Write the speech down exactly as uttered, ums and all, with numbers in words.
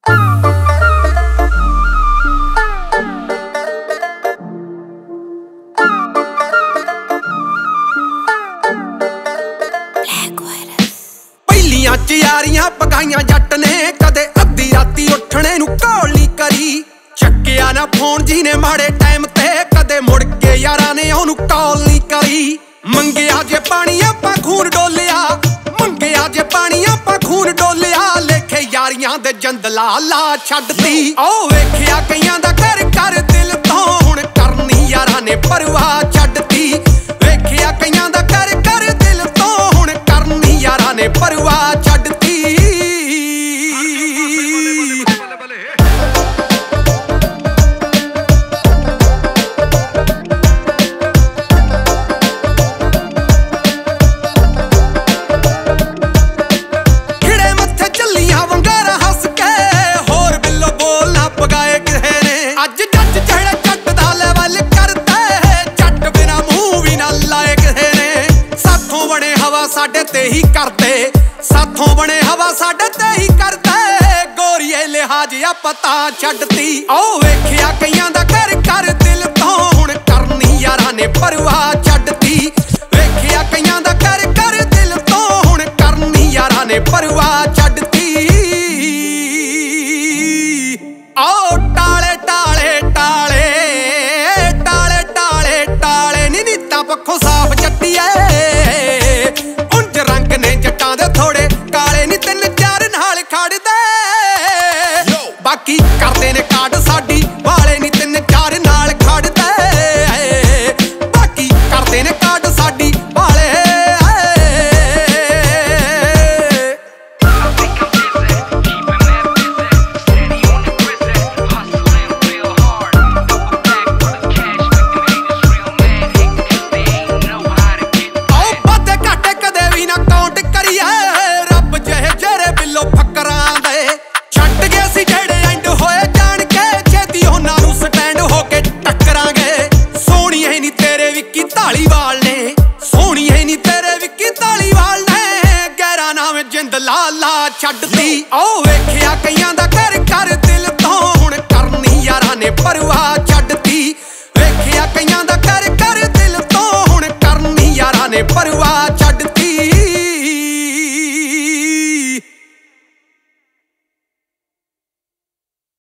ਪਹਿਲੀਆਂ ਚ ਯਾਰੀਆਂ ਪਕਾਈਆਂ ਜੱਟ ਨੇ, ਕਦੇ ਅੱਧੀ ਰਾਤੀ ਉੱਠਣੇ ਨੂੰ ਕਾਲ ਨਹੀਂ ਕਰੀ। ਚੱਕਿਆ ਨਾ ਫੋਨ ਜੀ ਨੇ ਮਾੜੇ ਟਾਈਮ ਤੇ, ਕਦੇ ਮੁੜ ਕੇ ਯਾਰਾਂ ਨੇ ਉਹਨੂੰ ਕਾਲ ਨਹੀਂ ਕਰੀ। ਮੰਗਿਆ ਜੇ ਪਾਣੀ ਆਪਾਂ ਖੂਨ ਡੋਲਿਆ, ਮੰਗਿਆ ਜੇ ਪਾਣੀ ਆਪਾਂ ਖੂਨ ਡੋਲਿਆ। ਲੇਖੇ ਯਾਰੀਆਂ ਦੇ ਜੰਦਲਾ ਲਾ ਛੱਡਤੀ। ਉਹ ਵੇਖਿਆ ਕਈਆਂ ਦਾ ਕਰ ਕਰ ਦਿਲ ਤੋਂ, ਹੁਣ ਕਰਨੀ ਯਾਰਾਂ ਨੇ ਪਰਵਾਹ ਛੱਡਤੀ। ਵੇਖਿਆ ਕਈਆਂ ਦਾ ਕਰ ਕਰ ਦਿਲ ਤੋਂ, ਹੁਣ ਕਰਨੀ ਯਾਰਾਂ ਨੇ ਪਰਵਾਹ ਛੱਡਤੀ। ਖਿੜੇ ਮੱਥੇ ਚੱਲੀਆਂ ਵੰਗਾਰਾ ਹੱਸ ਕੇ, ਹੋਰ ਬਿੱਲੋ ਬੋਲ ਨਾ ਪਗਾਏ ਕਿਸੇ ਨੇ। ਅੱਜ ਜੱਜ ਜਿਹੜੇ ਜੱਟ ਦਾ ਲੈਵਲ ਕਰਦੇ, ਜੱਟ ਬਿਨਾ ਮੂੰਹ ਵੀ ਨਾ ਲਾਏ ਕਿਸੇ ਨੇ। ਸਾਥੋਂ ਬਣੇ ਹਵਾ ਸਾਡੇ ਤੇ ਹੀ ਕਰਦੇ, ਸਾਥੋਂ ਬਣੇ ਹਵਾ ਸਾਡੇ ਤੇ ਹੀ ਕਰਦੇ। ਗੋਰੀਏ ਲਿਹਾਜ਼ ਆਪਾਂ ਤਾਂ ਛੱਡਤੀ। ਉਹ ਵੇਖਿਆ ਕਈਆਂ ਦਾ ਕਰ ਕਰ ਦਿਲ ਤੋਂ, ਹੁਣ ਕਰਨੀ ਯਾਰਾਂ ਨੇ ਪਰਵਾਹ ਛੱਡਤੀ। ਵੇਖਿਆ ਕਈਆਂ ਦਾ ਕਰ ਕਰ ਦਿਲ ਤੋਂ, ਹੁਣ ਕਰਨੀ ਯਾਰਾਂ ਨੇ ਪਰਵਾਹ ਛੱਡਤੀ। ਆਓ ਟਾਲੇ ਟਾਲੇ ਟਾਲੇ ਟਾਲੇ ਟਾਲੇ ਟਾਲੇ ਨੀ ਨੀਤਾਂ ਪੱਖੋਂ ਸਾਫ ਚੱਟੀਏ। ਉਂਝ ਰੰਗ ਨੇ ਜੱਟਾਂ ਦੇ ਥੋੜੇ ਕਾਲੇ ਨੀ, ਤਿੰਨ ਚਾਰ ਨਾਲ ਖੜਦੇ। ਬਾਕੀ ਕਰਦੇ ਨੇ ਕਾਟ ਸਾਡੀ ਵਾਲੇ ਨੀ, ਤਿੰਨ ਚਾਰ ਨਾਲ ਖੜਦੇ। ਬਾਕੀ ਕਰਦੇ ਨੇ ਕਾਟ ਸਾਡੀ ਵਾਲੇ। ਆਓ ਵਾਧੇ ਘਾਟੇ ਕਦੇ ਵੀ ਨਾ ਕਾਊਂਟ ਕਰੀਏ, ਰੱਬ ਜਿਹੇ ਜਿਹੜੇ ਬਿੱਲੋ ਫੱਕਰਾਂ ਦੇ। ਛੱਡ ਗਏ ਸੀ ਜਿਹੜੇ ਐਂਡ ਹੋਏ ਜਾਣ ਕੇ, ਛੇਤੀ ਉਹਨਾਂ ਨੂੰ ਸਟੈਂਡ ਹੋ ਕੇ ਟੱਕਰਾਂਗੇ। ਸੋਹਣੀਏ ਨੀ ਤੇਰੇ ਵਿੱਕੀ ਧਾਲੀਵਾਲ ਨੇ, ਸੋਹਣੀਏ ਨੀ ਤੇਰੇ ਵਿੱਕੀ ਧਾਲੀਵਾਲ ਨੇ। ਗਹਿਰਾ ਨਾਮ ਜਿੰਦ ਲਾ ਲਾ ਛੱਡਤੀ। ਆਓ